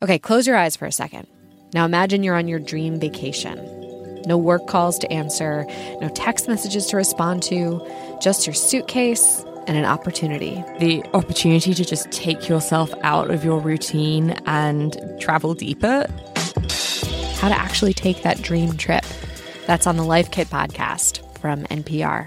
Okay, close your eyes for a second. Now imagine you're on your dream vacation. No work calls to answer, no text messages to respond to, just your suitcase and an opportunity. The opportunity to just take yourself out of your routine and travel deeper. How to actually take that dream trip. That's on the Life Kit podcast from NPR.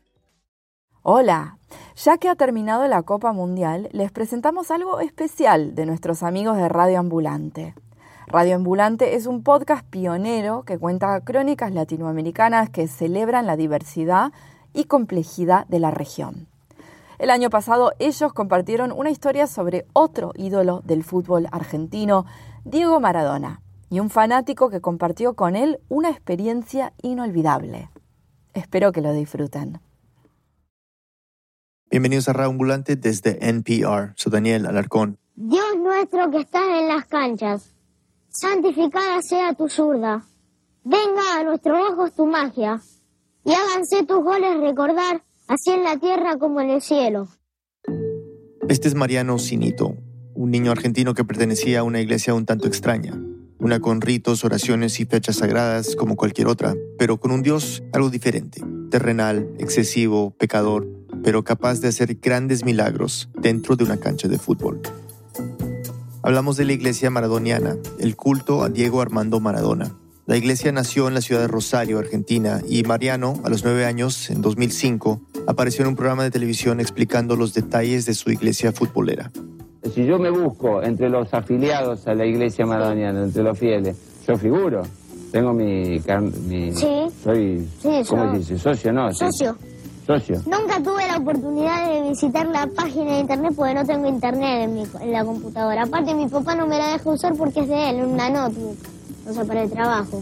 Hola, ya que ha terminado la Copa Mundial, les presentamos algo especial de nuestros amigos de Radio Ambulante. Radio Ambulante es un podcast pionero que cuenta crónicas latinoamericanas que celebran la diversidad y complejidad de la región. El año pasado ellos compartieron una historia sobre otro ídolo del fútbol argentino, Diego Maradona, y un fanático que compartió con él una experiencia inolvidable. Espero que lo disfruten. Bienvenidos a Radio Ambulante desde NPR. Soy Daniel Alarcón. Dios nuestro que estás en las canchas, santificada sea tu zurda. Venga a nuestros ojos tu magia, y háganse tus goles recordar, así en la tierra como en el cielo. Este es Mariano Sinito, un niño argentino que pertenecía a una iglesia un tanto extraña. Una con ritos, oraciones y fechas sagradas como cualquier otra, pero con un Dios algo diferente. Terrenal, excesivo, pecador, pero capaz de hacer grandes milagros dentro de una cancha de fútbol. Hablamos de la iglesia maradoniana, el culto a Diego Armando Maradona. La iglesia nació en la ciudad de Rosario, Argentina, y Mariano, a los 9 años, en 2005, apareció en un programa de televisión explicando los detalles de su iglesia futbolera. Si yo me busco entre los afiliados a la iglesia maradoniana, entre los fieles, yo figuro. Tengo mi Sí. Soy, Sí, ¿cómo se dice? Socio, ¿no? Socio. Socio. Nunca tuve la oportunidad de visitar la página de internet porque no tengo internet en la computadora. Aparte, mi papá no me la deja usar porque es de él, una notebook, o sea, para el trabajo.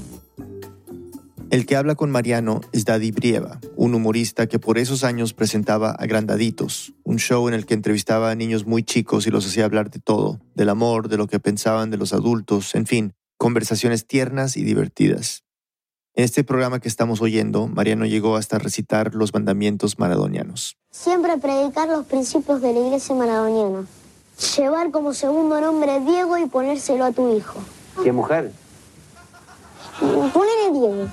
El que habla con Mariano es Daddy Brieva, un humorista que por esos años presentaba Agrandaditos, un show en el que entrevistaba a niños muy chicos y los hacía hablar de todo, del amor, de lo que pensaban de los adultos, en fin, conversaciones tiernas y divertidas. En este programa que estamos oyendo, Mariano llegó hasta recitar los mandamientos maradonianos. Siempre predicar los principios de la iglesia maradoniana. Llevar como segundo nombre Diego y ponérselo a tu hijo. ¿Qué mujer? Ponele Diego.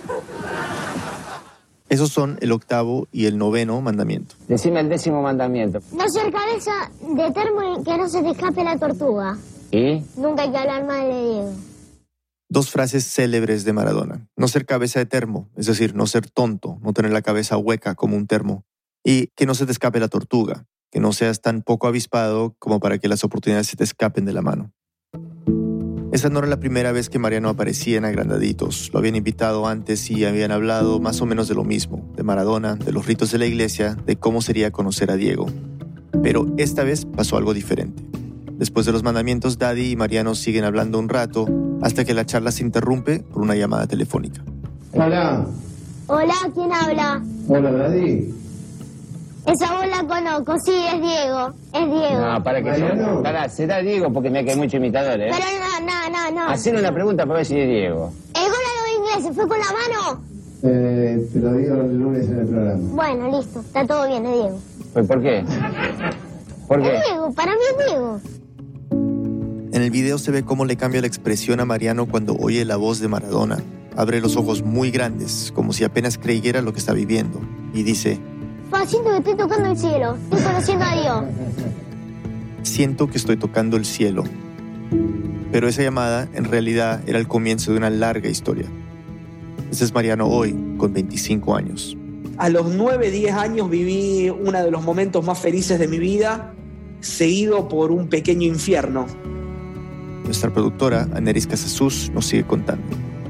Esos son el 8º y el 9º mandamiento. Decime el 10º mandamiento. No ser cabeza de termo y que no se te escape la tortuga. ¿Y? Nunca hay que hablar mal de Diego. 2 frases célebres de Maradona. No ser cabeza de termo, es decir, no ser tonto, no tener la cabeza hueca como un termo. Y que no se te escape la tortuga, que no seas tan poco avispado como para que las oportunidades se te escapen de la mano. Esa no era la primera vez que Mariano aparecía en Agrandaditos. Lo habían invitado antes y habían hablado más o menos de lo mismo, de Maradona, de los ritos de la iglesia, de cómo sería conocer a Diego. Pero esta vez pasó algo diferente. Después de los mandamientos, Daddy y Mariano siguen hablando un rato hasta que la charla se interrumpe por una llamada telefónica. Hola. Hola, ¿quién habla? Hola, Daddy. Esa voz la conozco, sí, es Diego. Es Diego. No, para que Mariano. Pará, será Diego porque me hay mucho imitador, ¿eh? Pero no. Hacer una pregunta para ver si es Diego. El gol a los ingleses, ¿fue con la mano? Te lo digo el lunes en el programa. Bueno, listo, está todo bien, es Diego. Pues, ¿por qué? ¿Por qué? Es Diego, para mí es Diego. En el video se ve cómo le cambia la expresión a Mariano cuando oye la voz de Maradona. Abre los ojos muy grandes, como si apenas creyera lo que está viviendo, y dice: Siento que estoy tocando el cielo, estoy conociendo a Dios. siento que estoy tocando el cielo. Pero esa llamada en realidad era el comienzo de una larga historia. Este es Mariano hoy, con 25 años. A los 9, 10 años viví uno de los momentos más felices de mi vida, seguido por un pequeño infierno. Nuestra productora, Aneris Casasus, nos sigue contando.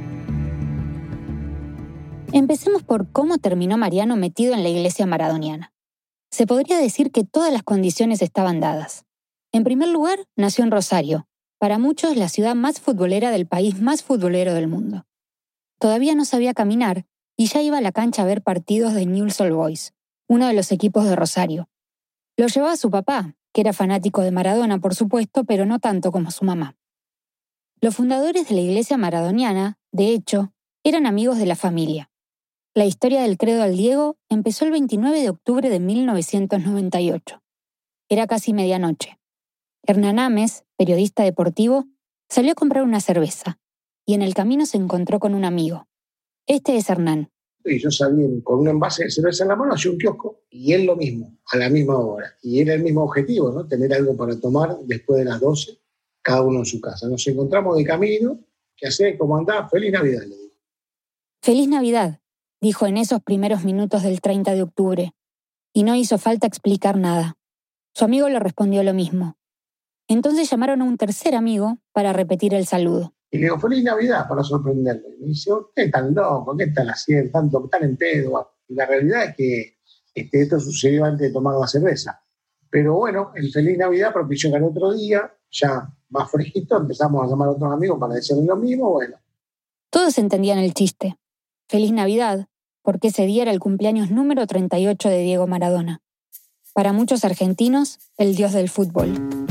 Empecemos por cómo terminó Mariano metido en la iglesia maradoniana. Se podría decir que todas las condiciones estaban dadas. En primer lugar, nació en Rosario, para muchos la ciudad más futbolera del país más futbolero del mundo. Todavía no sabía caminar y ya iba a la cancha a ver partidos de Newell's Old Boys, uno de los equipos de Rosario. Lo llevaba su papá, que era fanático de Maradona, por supuesto, pero no tanto como su mamá. Los fundadores de la iglesia maradoniana, de hecho, eran amigos de la familia. La historia del credo al Diego empezó el 29 de octubre de 1998. Era casi medianoche. Hernán Ames, periodista deportivo, Salió a comprar una cerveza y en el camino se encontró con un amigo. Este es Hernán. Y yo salí con un envase de cerveza en la mano hacia un kiosco y él lo mismo, a la misma hora. Y era el mismo objetivo, ¿no? Tener algo para tomar después de las 12, cada uno en su casa. Nos encontramos de camino. ¿Qué hacés? ¿Cómo andás? ¡Feliz Navidad!, le digo. Feliz Navidad, dijo en esos primeros minutos del 30 de octubre. Y no hizo falta explicar nada. Su amigo le respondió lo mismo. Entonces llamaron a un tercer amigo para repetir el saludo. Y le digo, ¡Feliz Navidad!, para sorprenderle. Me dice, ¿qué es tan loco? ¿Qué están haciendo? Tan en pedo. Y la realidad es que esto sucedió antes de tomar la cerveza. Pero bueno, el Feliz Navidad propició que al otro día, ya más fresquito, empezamos a llamar a otros amigos para decirle lo mismo. Bueno. Todos entendían el chiste. Feliz Navidad, porque ese día era el cumpleaños número 38 de Diego Maradona. Para muchos argentinos, el dios del fútbol.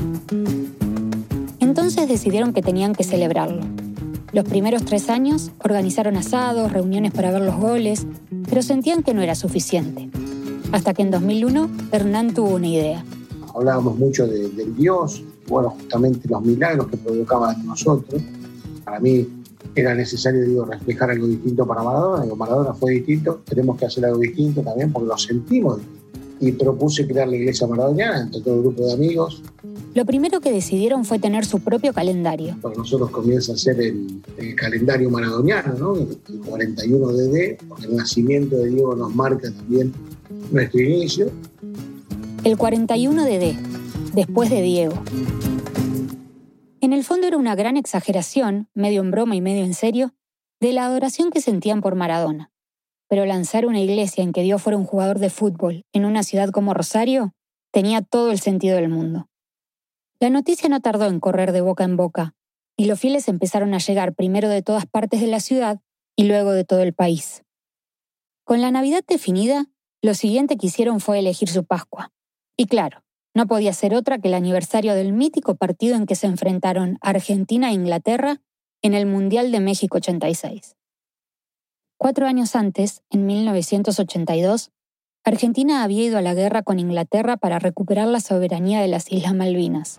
Entonces decidieron que tenían que celebrarlo. Los primeros 3 años organizaron asados, reuniones para ver los goles, pero sentían que no era suficiente. Hasta que en 2001, Hernán tuvo una idea. Hablábamos mucho del Dios, bueno, justamente los milagros que provocaban en nosotros. Para mí era necesario, reflejar algo distinto para Maradona. Maradona fue distinto, tenemos que hacer algo distinto también porque lo sentimos. Y propuse crear la iglesia maradoniana entre todo el grupo de amigos. Lo primero que decidieron fue tener su propio calendario. Para nosotros comienza a ser el calendario maradoniano, ¿no? El 41 de D, porque el nacimiento de Diego nos marca también nuestro inicio. El 41 de D, después de Diego. En el fondo era una gran exageración, medio en broma y medio en serio, de la adoración que sentían por Maradona. Pero lanzar una iglesia en que Dios fuera un jugador de fútbol en una ciudad como Rosario tenía todo el sentido del mundo. La noticia no tardó en correr de boca en boca, y los fieles empezaron a llegar primero de todas partes de la ciudad y luego de todo el país. Con la Navidad definida, lo siguiente que hicieron fue elegir su Pascua. Y claro, no podía ser otra que el aniversario del mítico partido en que se enfrentaron Argentina e Inglaterra en el Mundial de México 86. 4 años antes, en 1982, Argentina había ido a la guerra con Inglaterra para recuperar la soberanía de las Islas Malvinas.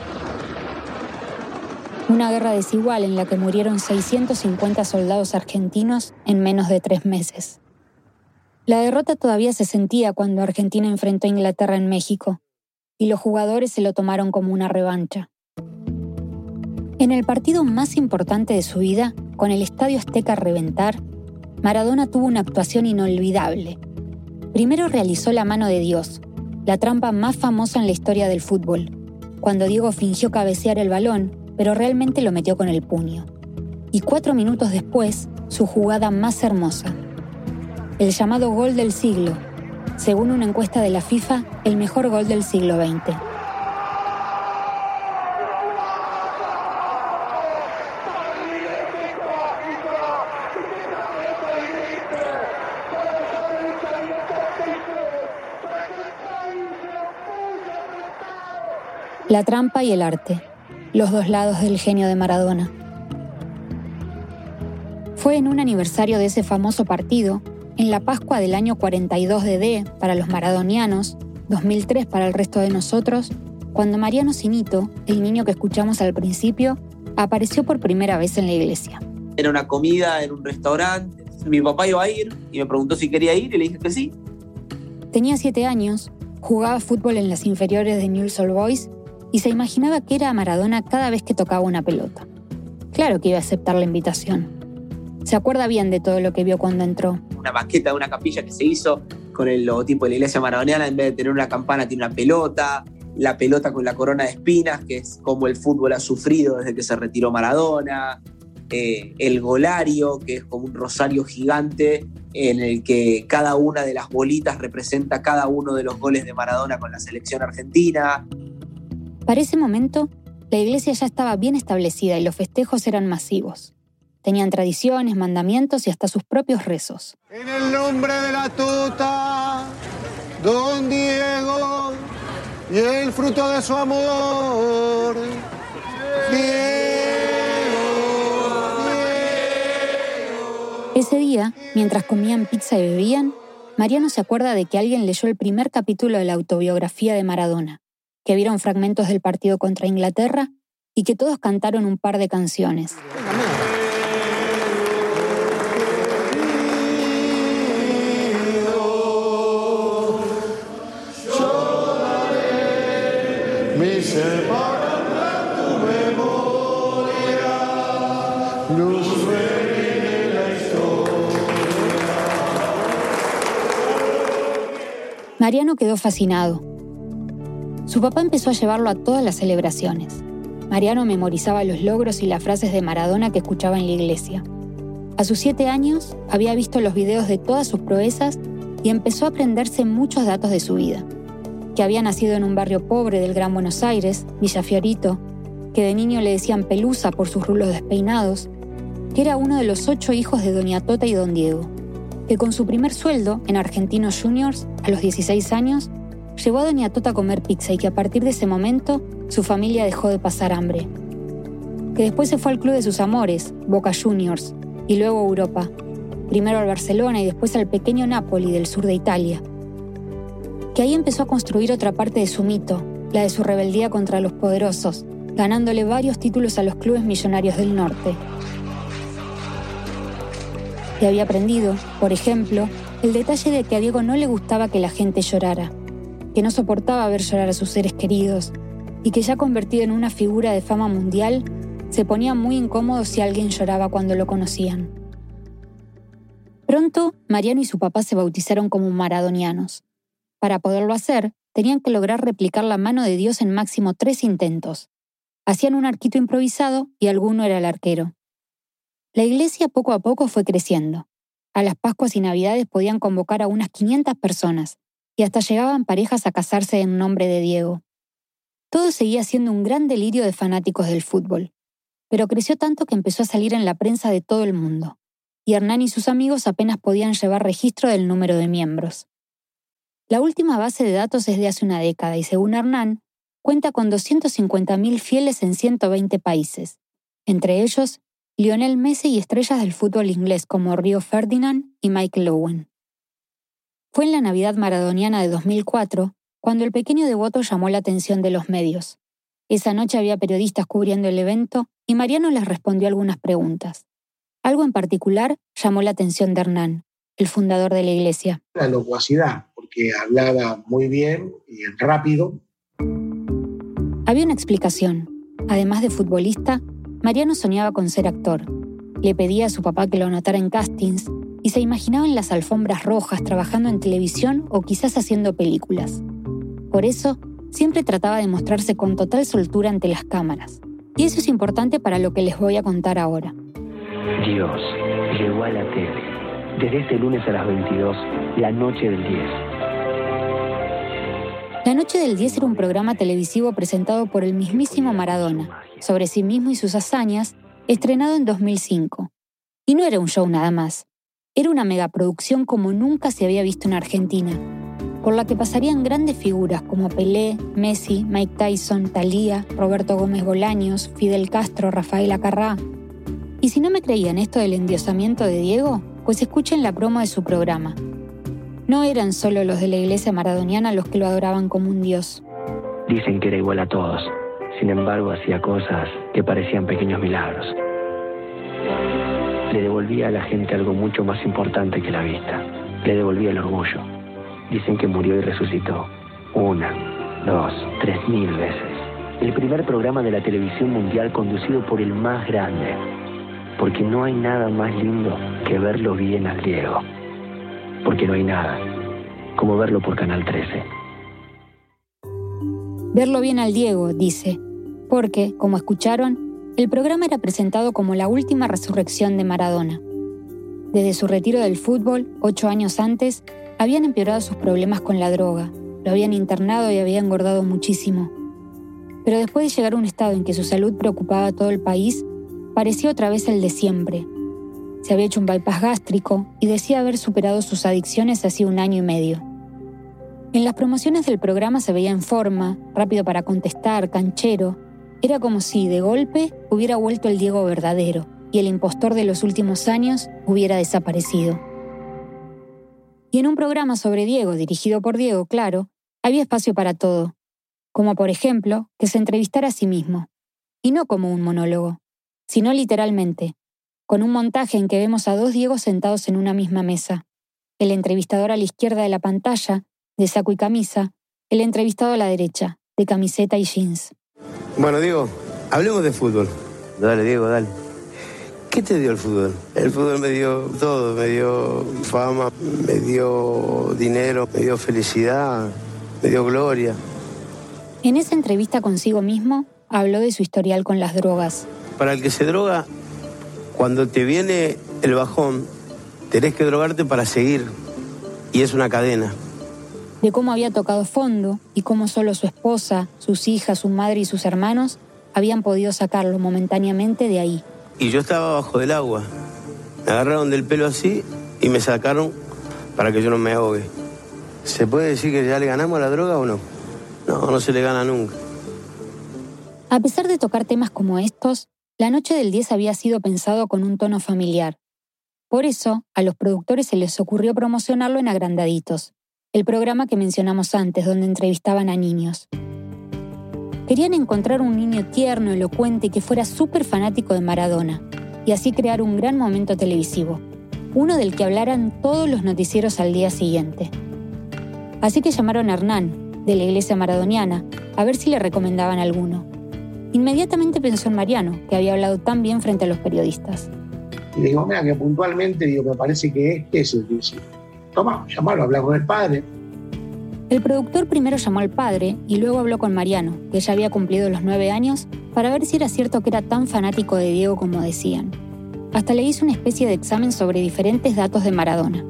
Una guerra desigual en la que murieron 650 soldados argentinos en menos de 3 meses. La derrota todavía se sentía cuando Argentina enfrentó a Inglaterra en México, y los jugadores se lo tomaron como una revancha. En el partido más importante de su vida, con el Estadio Azteca a reventar, Maradona tuvo una actuación inolvidable. Primero realizó la mano de Dios, la trampa más famosa en la historia del fútbol, cuando Diego fingió cabecear el balón, pero realmente lo metió con el puño. Y 4 minutos después, su jugada más hermosa. El llamado gol del siglo, según una encuesta de la FIFA, el mejor gol del siglo XX. La trampa y el arte, los 2 lados del genio de Maradona. Fue en un aniversario de ese famoso partido, en la Pascua del año 42 de D para los maradonianos, 2003 para el resto de nosotros, cuando Mariano Sinito, el niño que escuchamos al principio, apareció por primera vez en la iglesia. Era una comida en un restaurante, mi papá iba a ir y me preguntó si quería ir y le dije que sí. Tenía 7 años, jugaba fútbol en las inferiores de Newell's Old Boys y se imaginaba que era Maradona cada vez que tocaba una pelota. Claro que iba a aceptar la invitación. Se acuerda bien de todo lo que vio cuando entró. Una maqueta de una capilla que se hizo con el logotipo de la iglesia maradoniana, en vez de tener una campana tiene una pelota, la pelota con la corona de espinas, que es como el fútbol ha sufrido desde que se retiró Maradona, el golario, que es como un rosario gigante en el que cada una de las bolitas representa cada uno de los goles de Maradona con la selección argentina. Para ese momento, la iglesia ya estaba bien establecida y los festejos eran masivos. Tenían tradiciones, mandamientos y hasta sus propios rezos. En el nombre de la tuta, don Diego, y el fruto de su amor, Diego. Ese día, mientras comían pizza y bebían, Mariano se acuerda de que alguien leyó el primer capítulo de la autobiografía de Maradona, que vieron fragmentos del partido contra Inglaterra y que todos cantaron un par de canciones. Mariano quedó fascinado. Su papá empezó a llevarlo a todas las celebraciones. Mariano memorizaba los logros y las frases de Maradona que escuchaba en la iglesia. A sus 7 años, había visto los videos de todas sus proezas y empezó a aprenderse muchos datos de su vida. Que había nacido en un barrio pobre del Gran Buenos Aires, Villa Fiorito, que de niño le decían Pelusa por sus rulos despeinados, que era uno de los 8 hijos de Doña Tota y Don Diego, que con su primer sueldo en Argentinos Juniors, a los 16 años, llevó a Doña Tota a comer pizza y que a partir de ese momento su familia dejó de pasar hambre. Que después se fue al club de sus amores, Boca Juniors, y luego a Europa, primero al Barcelona y después al pequeño Napoli del sur de Italia. Que ahí empezó a construir otra parte de su mito, la de su rebeldía contra los poderosos, ganándole varios títulos a los clubes millonarios del norte. Que había aprendido, por ejemplo, el detalle de que a Diego no le gustaba que la gente llorara, que no soportaba ver llorar a sus seres queridos y que ya convertido en una figura de fama mundial, se ponía muy incómodo si alguien lloraba cuando lo conocían. Pronto, Mariano y su papá se bautizaron como maradonianos. Para poderlo hacer, tenían que lograr replicar la mano de Dios en máximo 3 intentos. Hacían un arquito improvisado y alguno era el arquero. La iglesia poco a poco fue creciendo. A las Pascuas y Navidades podían convocar a unas 500 personas y hasta llegaban parejas a casarse en nombre de Diego. Todo seguía siendo un gran delirio de fanáticos del fútbol, pero creció tanto que empezó a salir en la prensa de todo el mundo, y Hernán y sus amigos apenas podían llevar registro del número de miembros. La última base de datos es de hace una década y, según Hernán, cuenta con 250.000 fieles en 120 países, entre ellos Lionel Messi y estrellas del fútbol inglés como Rio Ferdinand y Michael Owen. Fue en la Navidad maradoniana de 2004 cuando el pequeño devoto llamó la atención de los medios. Esa noche había periodistas cubriendo el evento y Mariano les respondió algunas preguntas. Algo en particular llamó la atención de Hernán, el fundador de la iglesia. La locuacidad, porque hablaba muy bien y rápido. Había una explicación. Además de futbolista, Mariano soñaba con ser actor. Le pedía a su papá que lo anotara en castings y se imaginaba en las alfombras rojas trabajando en televisión o quizás haciendo películas. Por eso, siempre trataba de mostrarse con total soltura ante las cámaras. Y eso es importante para lo que les voy a contar ahora. Dios llegó a la tele. Desde este lunes a las 22, La Noche del 10. La Noche del 10 era un programa televisivo presentado por el mismísimo Maradona, sobre sí mismo y sus hazañas, estrenado en 2005. Y no era un show nada más. Era una megaproducción como nunca se había visto en Argentina, por la que pasarían grandes figuras como Pelé, Messi, Mike Tyson, Thalía, Roberto Gómez Bolaños, Fidel Castro, Rafael Acarrá. Y si no me creían esto del endiosamiento de Diego, pues escuchen la promo de su programa. No eran solo los de la iglesia maradoniana los que lo adoraban como un dios. Dicen que era igual a todos. Sin embargo, hacía cosas que parecían pequeños milagros. Le devolvía a la gente algo mucho más importante que la vista. Le devolvía el orgullo. Dicen que murió y resucitó. 1, 2, 3.000 veces. El primer programa de la televisión mundial conducido por el más grande. Porque no hay nada más lindo que verlo bien al Diego. Porque no hay nada como verlo por Canal 13. Verlo bien al Diego, dice, porque, como escucharon, el programa era presentado como la última resurrección de Maradona. Desde su retiro del fútbol, 8 años antes, habían empeorado sus problemas con la droga, lo habían internado y había engordado muchísimo. Pero después de llegar a un estado en que su salud preocupaba a todo el país, parecía otra vez el de siempre. Se había hecho un bypass gástrico y decía haber superado sus adicciones hace 1 año y medio. En las promociones del programa se veía en forma, rápido para contestar, canchero. Era como si, de golpe, hubiera vuelto el Diego verdadero y el impostor de los últimos años hubiera desaparecido. Y en un programa sobre Diego, dirigido por Diego, claro, había espacio para todo. Como por ejemplo, que se entrevistara a sí mismo. y no como un monólogo, sino literalmente, con un montaje en que vemos a 2 Diegos sentados en una misma mesa. El entrevistador a la izquierda de la pantalla, de saco y camisa, el entrevistado a la derecha, de camiseta y jeans. Bueno, Diego, hablemos de fútbol. Dale, Diego, dale. ¿Qué te dio el fútbol? El fútbol me dio todo, me dio fama, me dio dinero, me dio felicidad, me dio gloria. En esa entrevista consigo mismo, habló de su historial con las drogas. Para el que se droga, cuando te viene el bajón, tenés que drogarte para seguir. Y es una cadena. De cómo había tocado fondo y cómo solo su esposa, sus hijas, su madre y sus hermanos habían podido sacarlo momentáneamente de ahí. Y yo estaba bajo del agua. Me agarraron del pelo así y me sacaron para que yo no me ahogue. ¿Se puede decir que ya le ganamos a la droga o no? No, no se le gana nunca. A pesar de tocar temas como estos, la noche del 10 había sido pensado con un tono familiar. Por eso, a los productores se les ocurrió promocionarlo en Agrandaditos, el programa que mencionamos antes, donde entrevistaban a niños. Querían encontrar un niño tierno, elocuente y que fuera súper fanático de Maradona, y así crear un gran momento televisivo, uno del que hablaran todos los noticieros al día siguiente. Así que llamaron a Hernán, de la iglesia maradoniana, a ver si le recomendaban alguno. Inmediatamente pensó en Mariano, que había hablado tan bien frente a los periodistas. Y le digo, mira, que puntualmente, me parece que este es el que sí. Toma, llamalo, hablar con el padre. El productor primero llamó al padre y luego habló con Mariano, que ya había cumplido los 9 años, para ver si era cierto que era tan fanático de Diego como decían. Hasta le hizo una especie de examen sobre diferentes datos de Maradona.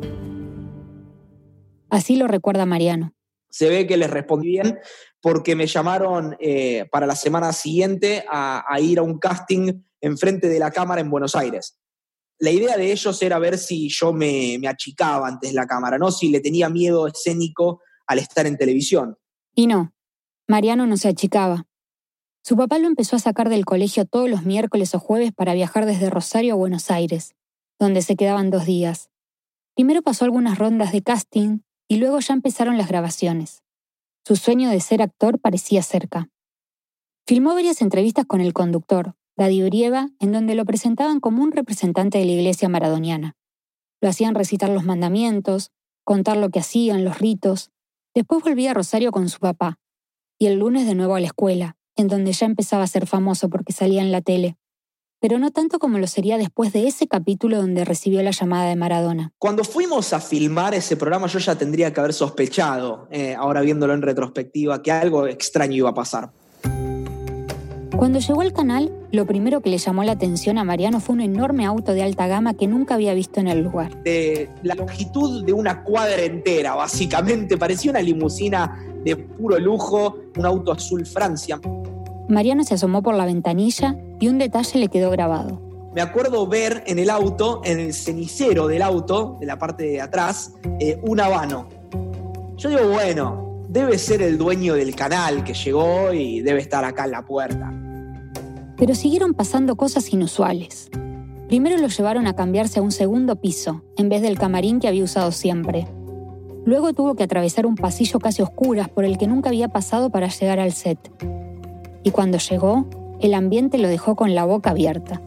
Así lo recuerda Mariano. Se ve que les respondí bien porque me llamaron para la semana siguiente a ir a un casting enfrente de la cámara en Buenos Aires. La idea de ellos era ver si yo me achicaba antes de la cámara, no si le tenía miedo escénico al estar en televisión. Y no, Mariano no se achicaba. Su papá lo empezó a sacar del colegio todos los miércoles o jueves para viajar desde Rosario a Buenos Aires, donde se quedaban 2 días. Primero pasó algunas rondas de casting y luego ya empezaron las grabaciones. Su sueño de ser actor parecía cerca. Filmó varias entrevistas con el conductor, Daddy Brieva, en donde lo presentaban como un representante de la iglesia maradoniana. Lo hacían recitar los mandamientos, contar lo que hacían, los ritos. Después volvía a Rosario con su papá. Y el lunes de nuevo a la escuela, en donde ya empezaba a ser famoso porque salía en la tele. Pero no tanto como lo sería después de ese capítulo donde recibió la llamada de Maradona. Cuando fuimos a filmar ese programa yo ya tendría que haber sospechado, ahora viéndolo en retrospectiva, que algo extraño iba a pasar. Cuando llegó al canal, lo primero que le llamó la atención a Mariano fue un enorme auto de alta gama que nunca había visto en el lugar. De la longitud de una cuadra entera, básicamente. Parecía una limusina de puro lujo, un auto azul Francia. Mariano se asomó por la ventanilla y un detalle le quedó grabado. Me acuerdo ver en el auto, en el cenicero del auto, de la parte de atrás, un habano. Yo digo, bueno, debe ser el dueño del canal que llegó y debe estar acá en la puerta. Pero siguieron pasando cosas inusuales. Primero lo llevaron a cambiarse a un segundo piso, en vez del camarín que había usado siempre. Luego tuvo que atravesar un pasillo casi a oscuras por el que nunca había pasado para llegar al set. Y cuando llegó, el ambiente lo dejó con la boca abierta.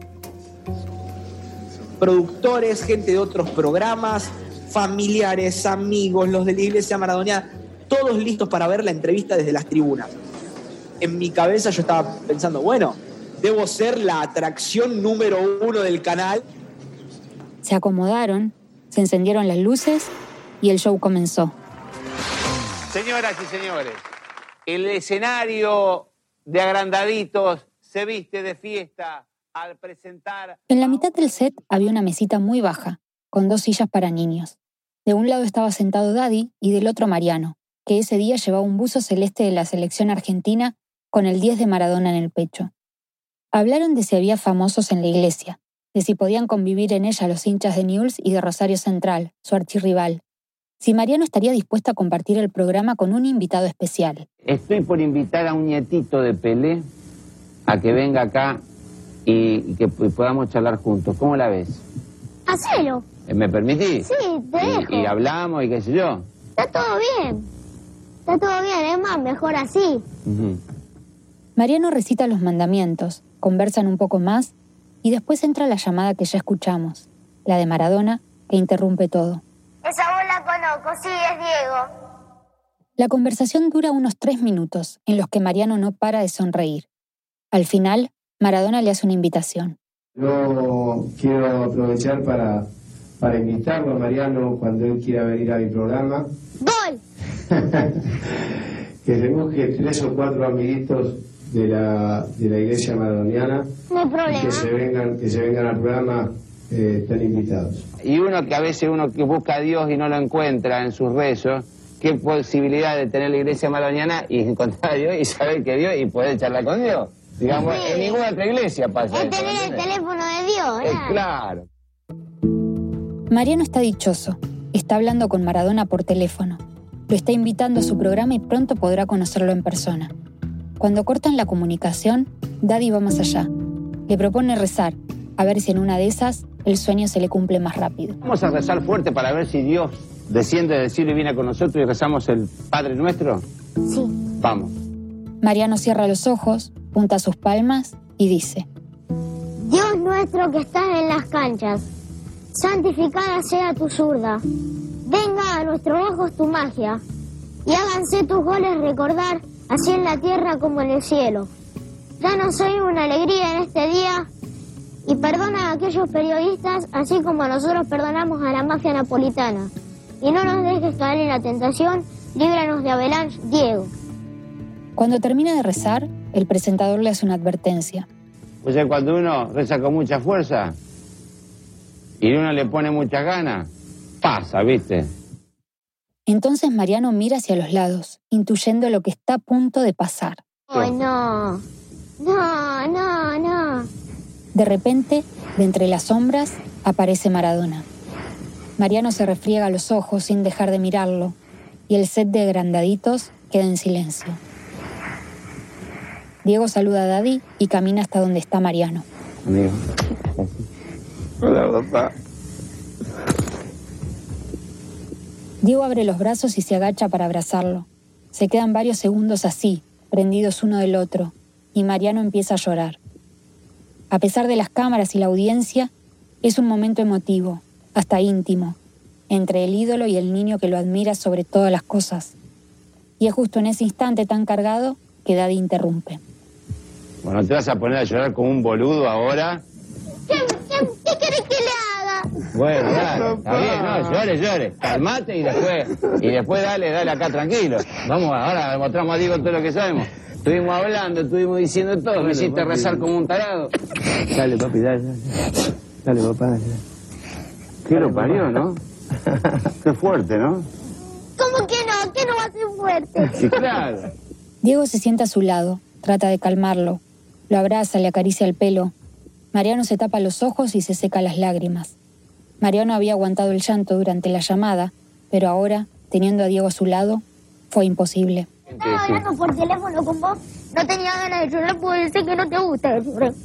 Productores, gente de otros programas, familiares, amigos, los de la iglesia maradoniana, todos listos para ver la entrevista desde las tribunas. En mi cabeza yo estaba pensando, bueno, debo ser la atracción número 1 del canal. Se acomodaron, se encendieron las luces y el show comenzó. Señoras y señores, el escenario de Agrandaditos se viste de fiesta al presentar... En la mitad del set había una mesita muy baja, con 2 sillas para niños. De un lado estaba sentado Daddy y del otro Mariano, que ese día llevaba un buzo celeste de la selección argentina con el 10 de Maradona en el pecho. Hablaron de si había famosos en la iglesia, de si podían convivir en ella los hinchas de Newell's y de Rosario Central, su archirrival. Si Mariano estaría dispuesto a compartir el programa con un invitado especial. Estoy por invitar a un nietito de Pelé a que venga acá y que podamos charlar juntos. ¿Cómo la ves? Hacelo. ¿Me permitís? Sí, te dejo. Y hablamos y qué sé yo. Está todo bien. Está todo bien, es más, mejor así. Uh-huh. Mariano recita los mandamientos, conversan un poco más y después entra la llamada que ya escuchamos, la de Maradona, que interrumpe todo. Esa voz la conozco, sí, es Diego. La conversación dura unos 3 minutos, en los que Mariano no para de sonreír. Al final, Maradona le hace una invitación. Yo quiero aprovechar para invitarlo a Mariano cuando él quiera venir a mi programa. ¡Gol! Que rebusque 3 o 4 amiguitos de la iglesia maradoniana. No hay problema. Que se vengan al programa, están invitados. Y uno que a veces que busca a Dios y no lo encuentra en sus rezos, qué posibilidad de tener la iglesia maradoniana y encontrar a Dios y saber que Dios y poder charlar con Dios. Digamos, en ninguna otra iglesia pasa Es eso, tener el teléfono de Dios, ¿verdad? Claro. Mariano está dichoso. Está hablando con Maradona por teléfono. Lo está invitando a su programa y pronto podrá conocerlo en persona. Cuando cortan la comunicación, Daddy va más allá. Le propone rezar, a ver si en una de esas el sueño se le cumple más rápido. Vamos a rezar fuerte para ver si Dios desciende del cielo y viene con nosotros y rezamos el Padre Nuestro. Sí. Vamos. Mariano cierra los ojos, junta sus palmas y dice: Dios nuestro que estás en las canchas, santificada sea tu zurda. Venga a nuestros ojos tu magia, y háganse tus goles recordar, así en la tierra como en el cielo. Danos hoy una alegría en este día, y perdona a aquellos periodistas, así como nosotros perdonamos a la mafia napolitana. Y no nos dejes caer en la tentación, líbranos de Avalanche, Diego. Cuando termina de rezar, el presentador le hace una advertencia. O sea, cuando uno reza con mucha fuerza y uno le pone muchas ganas, pasa, ¿viste? Entonces Mariano mira hacia los lados, intuyendo lo que está a punto de pasar. ¡Ay, no! ¡No, no, no! De repente, de entre las sombras, aparece Maradona. Mariano se refriega los ojos sin dejar de mirarlo, y el set de agrandaditos queda en silencio. Diego saluda a Daddy y camina hasta donde está Mariano. Amigo. Hola, papá. Diego abre los brazos y se agacha para abrazarlo. Se quedan varios segundos así, prendidos uno del otro, y Mariano empieza a llorar. A pesar de las cámaras y la audiencia, es un momento emotivo, hasta íntimo, entre el ídolo y el niño que lo admira sobre todas las cosas. Y es justo en ese instante tan cargado que Daddy interrumpe. Bueno, ¿te vas a poner a llorar como un boludo ahora? ¿Qué querés que le haga? Bueno, dale, está bien, no, llore. Calmate y después dale acá tranquilo. Vamos, ahora demostramos a Diego todo lo que sabemos. Estuvimos hablando, estuvimos diciendo todo, me hiciste rezar como un tarado. Dale, papi, dale. Dale, papá, dale. ¿Qué lo parió, no? Qué fuerte, ¿no? ¿Cómo que no? ¿Qué no va a ser fuerte? Sí, claro. Diego se sienta a su lado, trata de calmarlo. Lo abraza, le acaricia el pelo. Mariano se tapa los ojos y se seca las lágrimas. Mariano había aguantado el llanto durante la llamada, pero ahora, teniendo a Diego a su lado, fue imposible. Estaba hablando por teléfono con vos, no tenía ganas de llorar porque sé que no te gusta el llorar.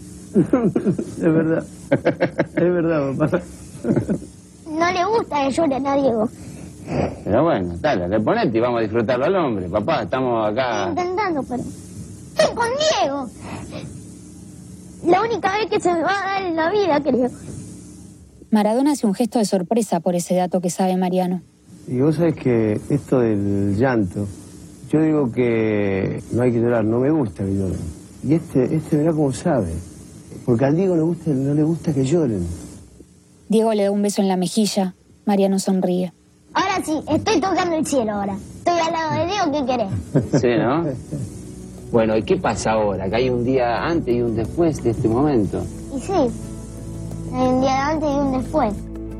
Es verdad, papá. No le gusta que lloren a Diego. Pero bueno, dale, reponete y vamos a disfrutarlo al hombre. Papá, estamos acá. Estoy intentando, pero... ¡Estoy con Diego! La única vez que se me va a dar en la vida, creo. Maradona hace un gesto de sorpresa por ese dato que sabe Mariano. Y vos sabés que esto del llanto, yo digo que no hay que llorar, no me gusta que lloren. Y este verá cómo sabe. Porque al Diego no le gusta que lloren. Diego le da un beso en la mejilla. Mariano sonríe. Ahora sí, estoy tocando el cielo ahora. Estoy al lado de Diego, ¿qué querés? Sí, ¿no? Bueno, ¿y qué pasa ahora? Que hay un día antes y un después de este momento. Y sí, hay un día antes y un después.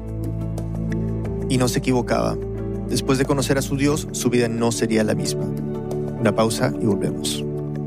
Y no se equivocaba. Después de conocer a su Dios, su vida no sería la misma. Una pausa y volvemos.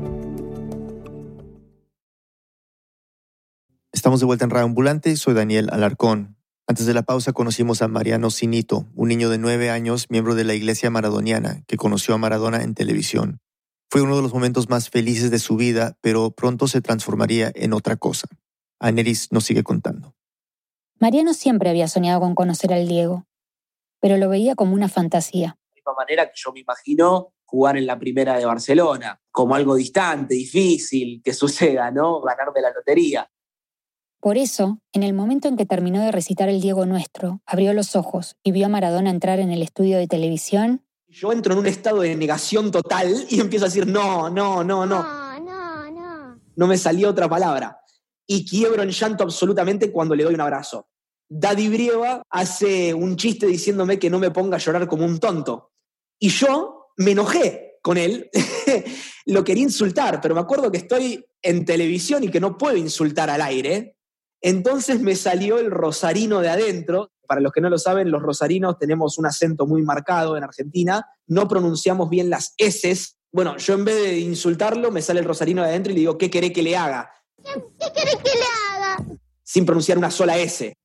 Estamos de vuelta en Radio Ambulante, soy Daniel Alarcón. Antes de la pausa conocimos a Mariano Sinito, un niño de 9 años, miembro de la iglesia maradoniana, que conoció a Maradona en televisión. Fue uno de los momentos más felices de su vida, pero pronto se transformaría en otra cosa. Aneris nos sigue contando. Mariano siempre había soñado con conocer al Diego, pero lo veía como una fantasía. De la misma manera que yo me imagino jugar en la primera de Barcelona, como algo distante, difícil que suceda, ¿no? Ganarme la lotería. Por eso, en el momento en que terminó de recitar el Diego Nuestro, abrió los ojos y vio a Maradona entrar en el estudio de televisión. Yo entro en un estado de negación total y empiezo a decir no. No me salió otra palabra. Y quiebro en llanto absolutamente cuando le doy un abrazo. Daddy Brieva hace un chiste diciéndome que no me ponga a llorar como un tonto. Y yo me enojé con él. Lo quería insultar, pero me acuerdo que estoy en televisión y que no puedo insultar al aire. Entonces me salió el rosarino de adentro. Para los que no lo saben, los rosarinos tenemos un acento muy marcado en Argentina. No pronunciamos bien las eses. Bueno, yo en vez de insultarlo, me sale el rosarino de adentro y le digo, ¿qué querés que le haga? ¿Qué querés que le haga? Sin pronunciar una sola S.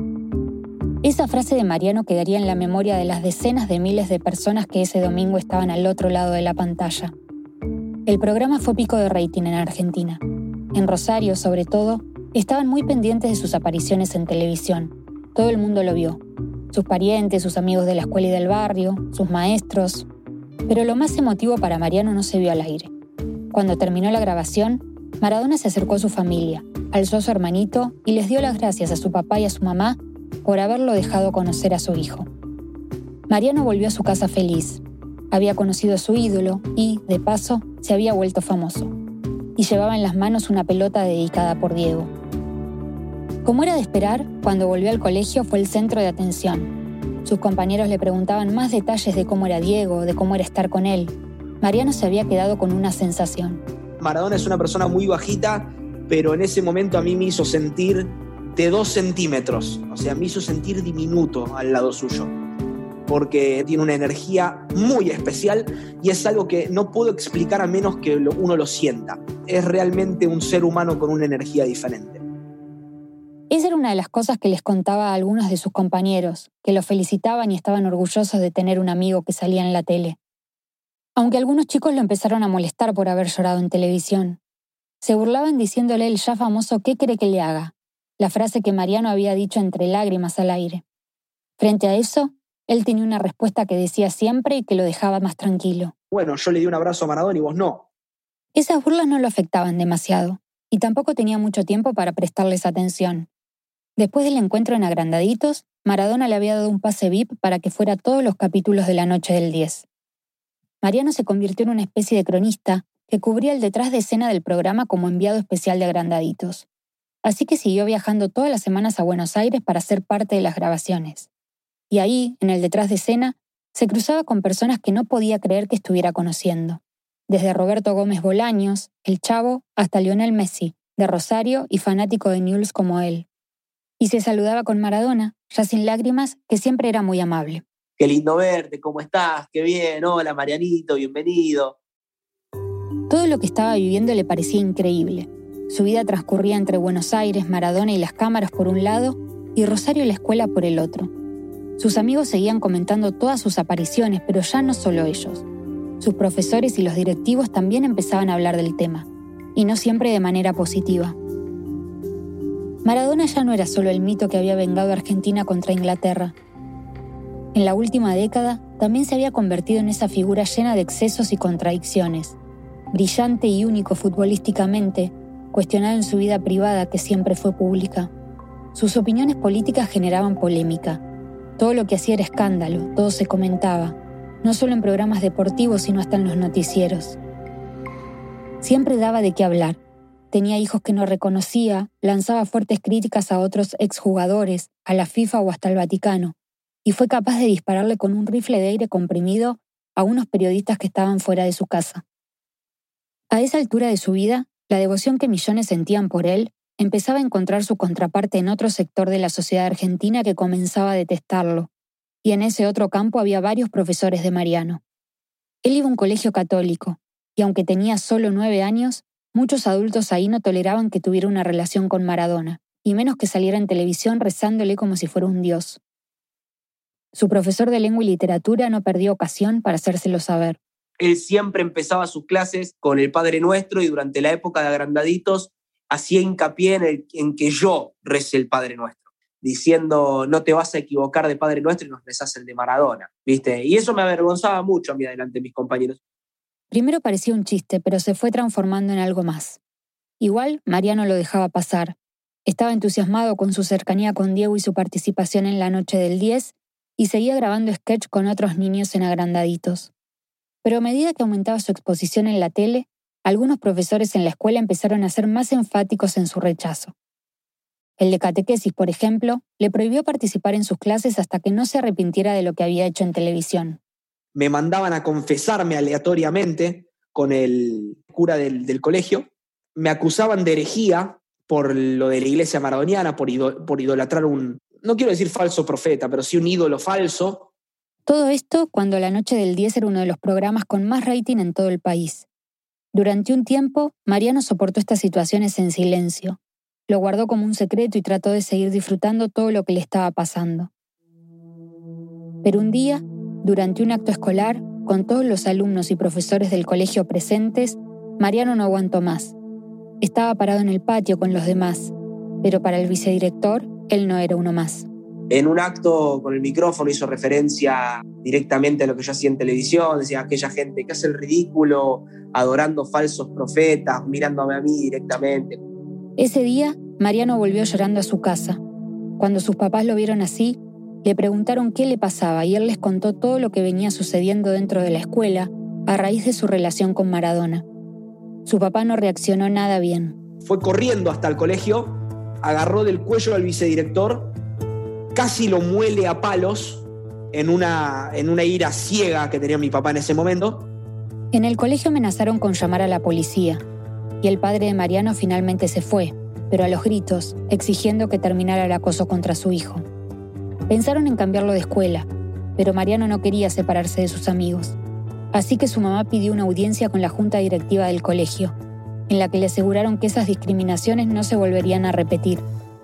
Esa frase de Mariano quedaría en la memoria de las decenas de miles de personas que ese domingo estaban al otro lado de la pantalla. El programa fue pico de rating en Argentina. En Rosario, sobre todo, estaban muy pendientes de sus apariciones en televisión. Todo el mundo lo vio. Sus parientes, sus amigos de la escuela y del barrio, sus maestros. Pero lo más emotivo para Mariano no se vio al aire. Cuando terminó la grabación, Maradona se acercó a su familia, alzó a su hermanito y les dio las gracias a su papá y a su mamá por haberlo dejado conocer a su hijo. Mariano volvió a su casa feliz. Había conocido a su ídolo y, de paso, se había vuelto famoso. Y llevaba en las manos una pelota dedicada por Diego. Como era de esperar, cuando volvió al colegio fue el centro de atención. Sus compañeros le preguntaban más detalles de cómo era Diego, de cómo era estar con él. Mariano se había quedado con una sensación. Maradona es una persona muy bajita, pero en ese momento a mí me hizo sentir de 2 centímetros. O sea, me hizo sentir diminuto al lado suyo. Porque tiene una energía muy especial y es algo que no puedo explicar a menos que uno lo sienta. Es realmente un ser humano con una energía diferente. Esa era una de las cosas que les contaba a algunos de sus compañeros, que lo felicitaban y estaban orgullosos de tener un amigo que salía en la tele. Aunque algunos chicos lo empezaron a molestar por haber llorado en televisión. Se burlaban diciéndole el ya famoso ¿qué quiere que le haga?, la frase que Mariano había dicho entre lágrimas al aire. Frente a eso, él tenía una respuesta que decía siempre y que lo dejaba más tranquilo. Bueno, yo le di un abrazo a Maradona y vos no. Esas burlas no lo afectaban demasiado, y tampoco tenía mucho tiempo para prestarles atención. Después del encuentro en Agrandaditos, Maradona le había dado un pase VIP para que fuera a todos los capítulos de la noche del 10. Mariano se convirtió en una especie de cronista que cubría el detrás de escena del programa como enviado especial de Agrandaditos. Así que siguió viajando todas las semanas a Buenos Aires para ser parte de las grabaciones. Y ahí, en el detrás de escena, se cruzaba con personas que no podía creer que estuviera conociendo. Desde Roberto Gómez Bolaños, el Chavo, hasta Lionel Messi, de Rosario y fanático de Newell's como él. Y se saludaba con Maradona, ya sin lágrimas, que siempre era muy amable. Qué lindo verte, ¿cómo estás? Qué bien, hola Marianito, bienvenido. Todo lo que estaba viviendo le parecía increíble. Su vida transcurría entre Buenos Aires, Maradona y las cámaras por un lado, y Rosario y la escuela por el otro. Sus amigos seguían comentando todas sus apariciones, pero ya no solo ellos. Sus profesores y los directivos también empezaban a hablar del tema, y no siempre de manera positiva. Maradona ya no era solo el mito que había vengado a Argentina contra Inglaterra. En la última década, también se había convertido en esa figura llena de excesos y contradicciones. Brillante y único futbolísticamente, cuestionado en su vida privada que siempre fue pública. Sus opiniones políticas generaban polémica. Todo lo que hacía era escándalo, todo se comentaba, no solo en programas deportivos sino hasta en los noticieros. Siempre daba de qué hablar. Tenía hijos que no reconocía, lanzaba fuertes críticas a otros exjugadores, a la FIFA o hasta al Vaticano, y fue capaz de dispararle con un rifle de aire comprimido a unos periodistas que estaban fuera de su casa. A esa altura de su vida, la devoción que millones sentían por él empezaba a encontrar su contraparte en otro sector de la sociedad argentina que comenzaba a detestarlo, y en ese otro campo había varios profesores de Mariano. Él iba a un colegio católico, y aunque tenía solo 9 años, muchos adultos ahí no toleraban que tuviera una relación con Maradona, y menos que saliera en televisión rezándole como si fuera un dios. Su profesor de lengua y literatura no perdió ocasión para hacérselo saber. Él siempre empezaba sus clases con el Padre Nuestro y durante la época de Agrandaditos hacía hincapié en que yo recé el Padre Nuestro, diciendo no te vas a equivocar de Padre Nuestro y nos rezás el de Maradona, ¿viste? Y eso me avergonzaba mucho a mí adelante de mis compañeros. Primero parecía un chiste, pero se fue transformando en algo más. Igual, Mariano lo dejaba pasar. Estaba entusiasmado con su cercanía con Diego y su participación en la noche del 10 y seguía grabando sketch con otros niños en Agrandaditos. Pero a medida que aumentaba su exposición en la tele, algunos profesores en la escuela empezaron a ser más enfáticos en su rechazo. El de catequesis, por ejemplo, le prohibió participar en sus clases hasta que no se arrepintiera de lo que había hecho en televisión. Me mandaban a confesarme aleatoriamente con el cura del colegio. Me acusaban de herejía por lo de la iglesia maradoniana, por idolatrar no quiero decir falso profeta, pero sí un ídolo falso. Todo esto cuando la noche del 10 era uno de los programas con más rating en todo el país. Durante un tiempo, Mariano soportó estas situaciones en silencio. Lo guardó como un secreto y trató de seguir disfrutando todo lo que le estaba pasando. Pero un día, durante un acto escolar, con todos los alumnos y profesores del colegio presentes, Mariano no aguantó más. Estaba parado en el patio con los demás, pero para el vicedirector, él no era uno más. En un acto con el micrófono hizo referencia directamente a lo que yo hacía en televisión, decía aquella gente que hace el ridículo, adorando falsos profetas, mirándome a mí directamente. Ese día, Mariano volvió llorando a su casa. Cuando sus papás lo vieron así, le preguntaron qué le pasaba y él les contó todo lo que venía sucediendo dentro de la escuela a raíz de su relación con Maradona. Su papá no reaccionó nada bien. Fue corriendo hasta el colegio, agarró del cuello al vicedirector, casi lo muele a palos en una ira ciega que tenía mi papá en ese momento. En el colegio amenazaron con llamar a la policía y el padre de Mariano finalmente se fue, pero a los gritos, exigiendo que terminara el acoso contra su hijo. Pensaron en cambiarlo de escuela, pero Mariano no quería separarse de sus amigos. Así que su mamá pidió una audiencia con la junta directiva del colegio, en la que le aseguraron que esas discriminaciones no se volverían a repetir.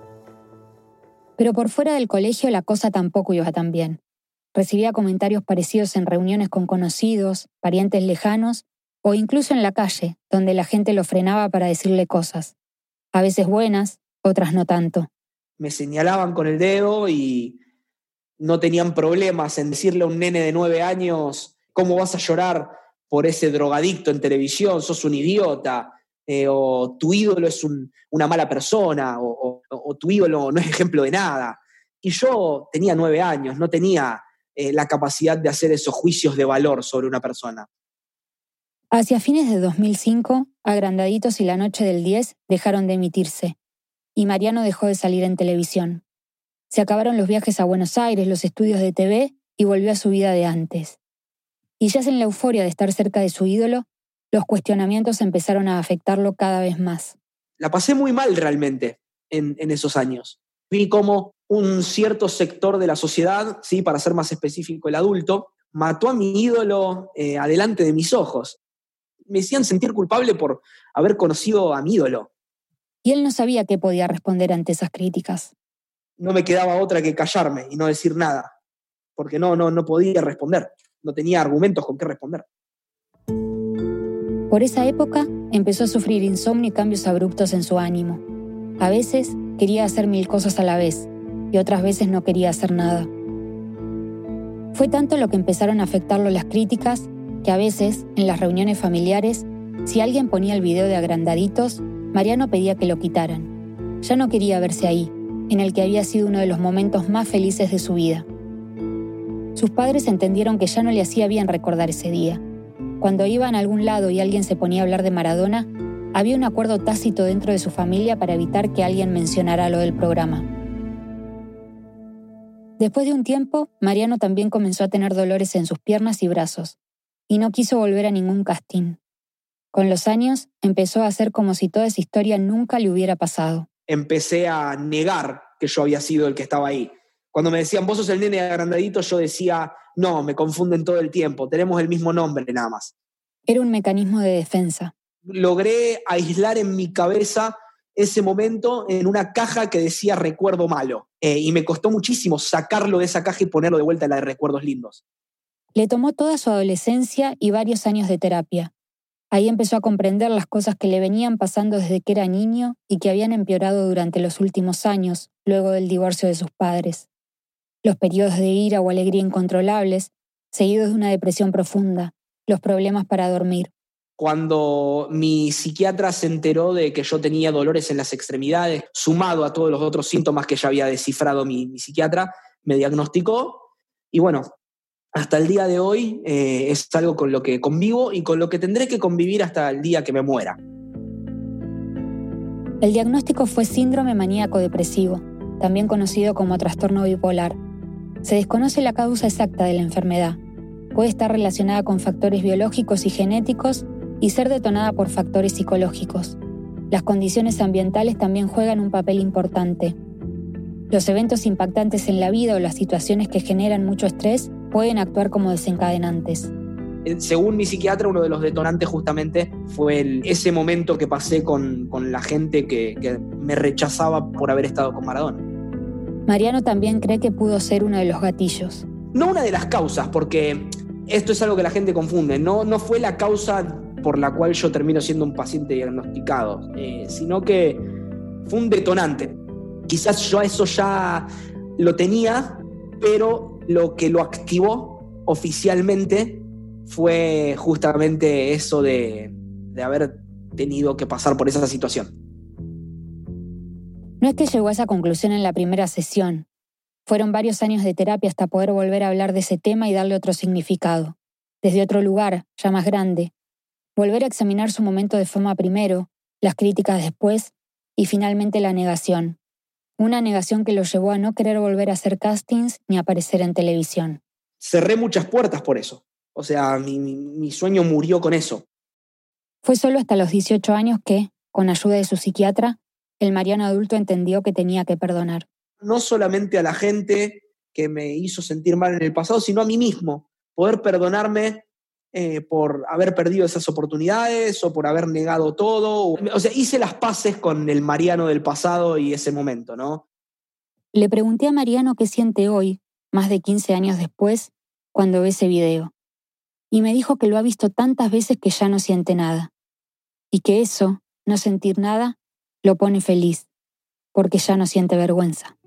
Pero por fuera del colegio la cosa tampoco iba tan bien. Recibía comentarios parecidos en reuniones con conocidos, parientes lejanos o incluso en la calle, donde la gente lo frenaba para decirle cosas. A veces buenas, otras no tanto. Me señalaban con el dedo y no tenían problemas en decirle a un nene de 9 años ¿cómo vas a llorar por ese drogadicto en televisión? Sos un idiota. O tu ídolo es una mala persona, o tu ídolo no es ejemplo de nada. Y yo tenía 9 años, no tenía la capacidad de hacer esos juicios de valor sobre una persona. Hacia fines de 2005, Agrandaditos y la noche del 10 dejaron de emitirse, y Mariano dejó de salir en televisión. Se acabaron los viajes a Buenos Aires, los estudios de TV, y volvió a su vida de antes. Y ya en la euforia de estar cerca de su ídolo, los cuestionamientos empezaron a afectarlo cada vez más. La pasé muy mal realmente en esos años. Vi cómo un cierto sector de la sociedad, ¿sí? Para ser más específico, el adulto, mató a mi ídolo adelante de mis ojos. Me hacían sentir culpable por haber conocido a mi ídolo. Y él no sabía qué podía responder ante esas críticas. No me quedaba otra que callarme y no decir nada, porque no podía responder. No tenía argumentos con qué responder. Por esa época, empezó a sufrir insomnio y cambios abruptos en su ánimo. A veces quería hacer 1000 cosas a la vez y otras veces no quería hacer nada. Fue tanto lo que empezaron a afectarlo las críticas que a veces, en las reuniones familiares, si alguien ponía el video de Agrandaditos, Mariano pedía que lo quitaran. Ya no quería verse ahí, en el que había sido uno de los momentos más felices de su vida. Sus padres entendieron que ya no le hacía bien recordar ese día. Cuando iban a algún lado y alguien se ponía a hablar de Maradona, había un acuerdo tácito dentro de su familia para evitar que alguien mencionara lo del programa. Después de un tiempo, Mariano también comenzó a tener dolores en sus piernas y brazos, y no quiso volver a ningún casting. Con los años, empezó a hacer como si toda esa historia nunca le hubiera pasado. Empecé a negar que yo había sido el que estaba ahí. Cuando me decían, vos sos el nene agrandadito, yo decía, no, me confunden todo el tiempo, tenemos el mismo nombre nada más. Era un mecanismo de defensa. Logré aislar en mi cabeza ese momento en una caja que decía recuerdo malo. Y me costó muchísimo sacarlo de esa caja y ponerlo de vuelta en la de recuerdos lindos. Le tomó toda su adolescencia y varios años de terapia. Ahí empezó a comprender las cosas que le venían pasando desde que era niño y que habían empeorado durante los últimos años, luego del divorcio de sus padres. Los periodos de ira o alegría incontrolables, seguidos de una depresión profunda, los problemas para dormir. Cuando mi psiquiatra se enteró de que yo tenía dolores en las extremidades, sumado a todos los otros síntomas que ya había descifrado mi psiquiatra, me diagnosticó y bueno, hasta el día de hoy es algo con lo que convivo y con lo que tendré que convivir hasta el día que me muera. El diagnóstico fue síndrome maníaco depresivo, también conocido como trastorno bipolar. Se desconoce la causa exacta de la enfermedad. Puede estar relacionada con factores biológicos y genéticos y ser detonada por factores psicológicos. Las condiciones ambientales también juegan un papel importante. Los eventos impactantes en la vida o las situaciones que generan mucho estrés pueden actuar como desencadenantes. Según mi psiquiatra, uno de los detonantes justamente fue ese momento que pasé con la gente que me rechazaba por haber estado con Maradona. Mariano también cree que pudo ser uno de los gatillos. No una de las causas, porque esto es algo que la gente confunde. No fue la causa por la cual yo termino siendo un paciente diagnosticado, sino que fue un detonante. Quizás yo eso ya lo tenía, pero lo que lo activó oficialmente fue justamente eso de haber tenido que pasar por esa situación. No es que llegó a esa conclusión en la primera sesión. Fueron varios años de terapia hasta poder volver a hablar de ese tema y darle otro significado. Desde otro lugar, ya más grande. Volver a examinar su momento de fama primero, las críticas después y finalmente la negación. Una negación que lo llevó a no querer volver a hacer castings ni aparecer en televisión. Cerré muchas puertas por eso. O sea, mi sueño murió con eso. Fue solo hasta los 18 años que, con ayuda de su psiquiatra, el Mariano adulto entendió que tenía que perdonar. No solamente a la gente que me hizo sentir mal en el pasado, sino a mí mismo. Poder perdonarme por haber perdido esas oportunidades o por haber negado todo. O sea, hice las paces con el Mariano del pasado y ese momento, ¿no? Le pregunté a Mariano qué siente hoy, más de 15 años después, cuando ve ese video. Y me dijo que lo ha visto tantas veces que ya no siente nada. Y que eso, no sentir nada, lo pone feliz, porque ya no siente vergüenza.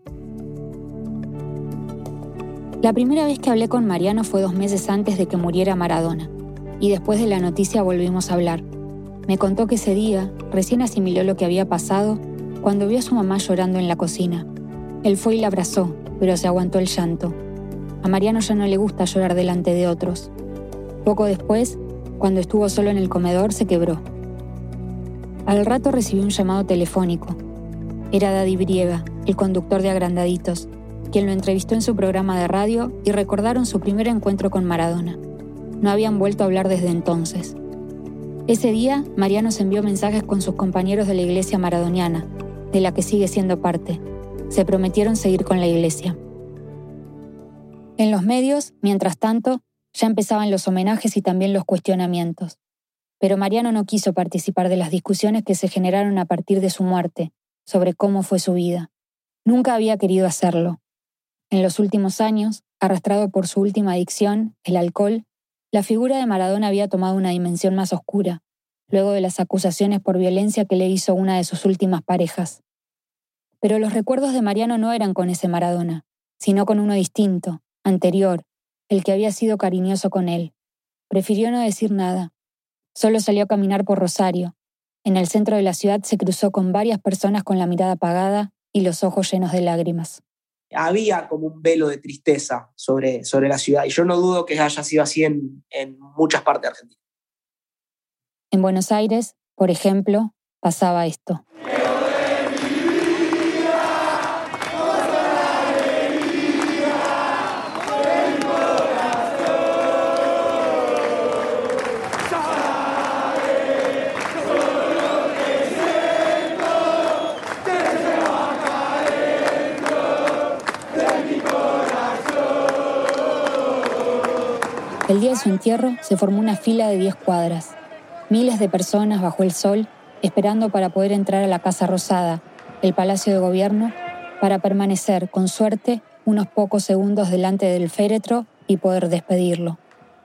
La primera vez que hablé con Mariano fue 2 meses antes de que muriera Maradona, y después de la noticia volvimos a hablar. Me contó que ese día recién asimiló lo que había pasado cuando vio a su mamá llorando en la cocina. Él fue y la abrazó, pero se aguantó el llanto. A Mariano ya no le gusta llorar delante de otros. Poco después, cuando estuvo solo en el comedor, se quebró. Al rato recibió un llamado telefónico. Era Daddy Brieva, el conductor de Agrandaditos, quien lo entrevistó en su programa de radio y recordaron su primer encuentro con Maradona. No habían vuelto a hablar desde entonces. Ese día, Mariano se envió mensajes con sus compañeros de la iglesia maradoniana, de la que sigue siendo parte. Se prometieron seguir con la iglesia. En los medios, mientras tanto, ya empezaban los homenajes y también los cuestionamientos. Pero Mariano no quiso participar de las discusiones que se generaron a partir de su muerte, sobre cómo fue su vida. Nunca había querido hacerlo. En los últimos años, arrastrado por su última adicción, el alcohol, la figura de Maradona había tomado una dimensión más oscura, luego de las acusaciones por violencia que le hizo una de sus últimas parejas. Pero los recuerdos de Mariano no eran con ese Maradona, sino con uno distinto, anterior, el que había sido cariñoso con él. Prefirió no decir nada. Solo salió a caminar por Rosario. En el centro de la ciudad se cruzó con varias personas con la mirada apagada y los ojos llenos de lágrimas. Había como un velo de tristeza sobre la ciudad, y yo no dudo que haya sido así en muchas partes de Argentina. En Buenos Aires, por ejemplo, pasaba esto. El día de su entierro se formó una fila de 10 cuadras. Miles de personas bajo el sol, esperando para poder entrar a la Casa Rosada, el Palacio de Gobierno, para permanecer, con suerte, unos pocos segundos delante del féretro y poder despedirlo.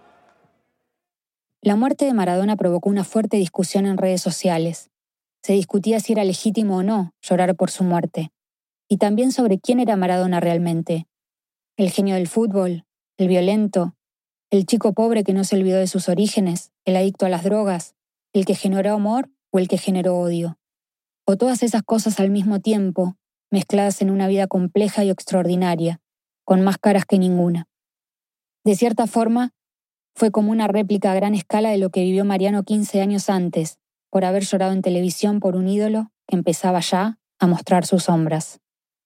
La muerte de Maradona provocó una fuerte discusión en redes sociales. Se discutía si era legítimo o no llorar por su muerte. Y también sobre quién era Maradona realmente. El genio del fútbol, el violento, el chico pobre que no se olvidó de sus orígenes, el adicto a las drogas, el que generó amor o el que generó odio. O todas esas cosas al mismo tiempo, mezcladas en una vida compleja y extraordinaria, con más caras que ninguna. De cierta forma, fue como una réplica a gran escala de lo que vivió Mariano 15 años antes, por haber llorado en televisión por un ídolo que empezaba ya a mostrar sus sombras.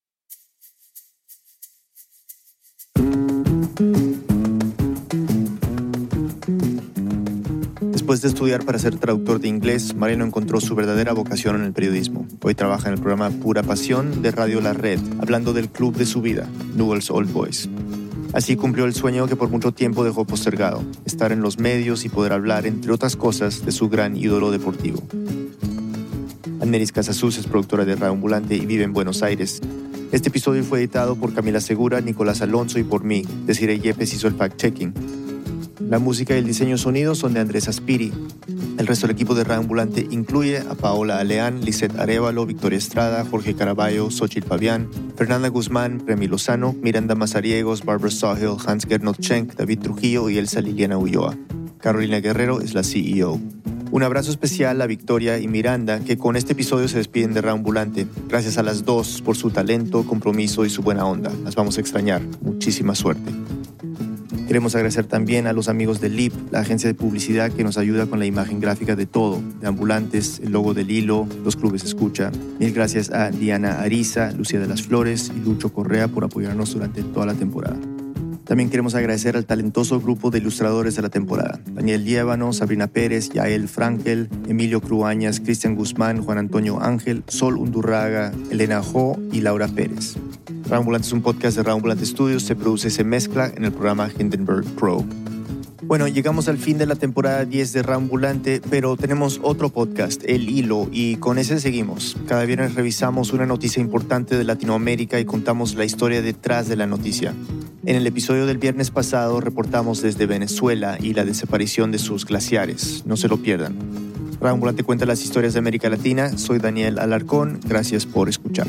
Después de estudiar para ser traductor de inglés, Mariano encontró su verdadera vocación en el periodismo. Hoy trabaja en el programa Pura Pasión de Radio La Red, hablando del club de su vida, Newell's Old Boys. Así cumplió el sueño que por mucho tiempo dejó postergado, estar en los medios y poder hablar, entre otras cosas, de su gran ídolo deportivo. Aneris Casasus es productora de Radio Ambulante y vive en Buenos Aires. Este episodio fue editado por Camila Segura, Nicolás Alonso y por mí. Desiree Yepes hizo el fact-checking. La música y el diseño sonido son de Andrés Aspiri. El resto del equipo de Radio Ambulante incluye a Paola Aleán, Lisette Arévalo, Victoria Estrada, Jorge Caraballo, Xochitl Pavián, Fernanda Guzmán, Remy Lozano, Miranda Mazariegos, Barbara Sawhill, Hans Gernot Schenk, David Trujillo y Elsa Liliana Ulloa. Carolina Guerrero es la CEO. Un abrazo especial a Victoria y Miranda, que con este episodio se despiden de Radio Ambulante. Gracias a las dos por su talento, compromiso y su buena onda. Las vamos a extrañar. Muchísima suerte. Queremos agradecer también a los amigos de LIP, la agencia de publicidad que nos ayuda con la imagen gráfica de todo, de Ambulantes, el logo del hilo, los clubes escucha. Mil gracias a Diana Ariza, Lucía de las Flores y Lucho Correa por apoyarnos durante toda la temporada. También queremos agradecer al talentoso grupo de ilustradores de la temporada. Daniel Liévano, Sabrina Pérez, Yael Frankel, Emilio Cruañas, Cristian Guzmán, Juan Antonio Ángel, Sol Undurraga, Elena Jo y Laura Pérez. Radio Ambulante es un podcast de Radio Ambulante Studios, se produce y se mezcla en el programa Hindenburg Pro. Bueno, llegamos al fin de la temporada 10 de Radio Ambulante, pero tenemos otro podcast, El Hilo, y con ese seguimos. Cada viernes revisamos una noticia importante de Latinoamérica y contamos la historia detrás de la noticia. En el episodio del viernes pasado reportamos desde Venezuela y la desaparición de sus glaciares. No se lo pierdan. Radio Ambulante cuenta las historias de América Latina. Soy Daniel Alarcón. Gracias por escuchar.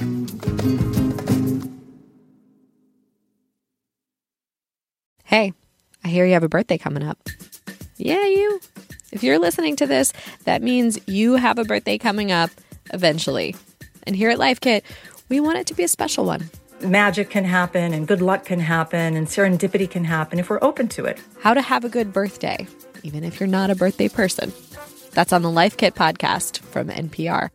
Hey, I hear you have a birthday coming up. Yeah, you. If you're listening to this, that means you have a birthday coming up eventually. And here at Life Kit, we want it to be a special one. Magic can happen and good luck can happen and serendipity can happen if we're open to it. How to have a good birthday, even if you're not a birthday person. That's on the Life Kit podcast from NPR.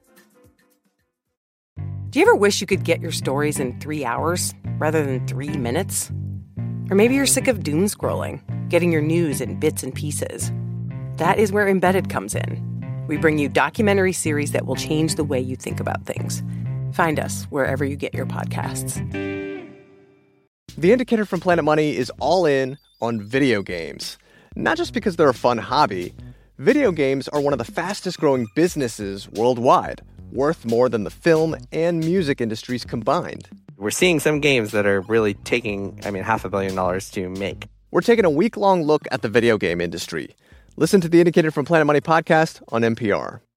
Do you ever wish you could get your stories in 3 hours rather than 3 minutes? Or maybe you're sick of doom scrolling, getting your news in bits and pieces. That is where Embedded comes in. We bring you documentary series that will change the way you think about things. Find us wherever you get your podcasts. The Indicator from Planet Money is all in on video games. Not just because they're a fun hobby. Video games are one of the fastest growing businesses worldwide, worth more than the film and music industries combined. We're seeing some games that are really taking, $500 million to make. We're taking a week-long look at the video game industry. Listen to the Indicator from Planet Money podcast on NPR.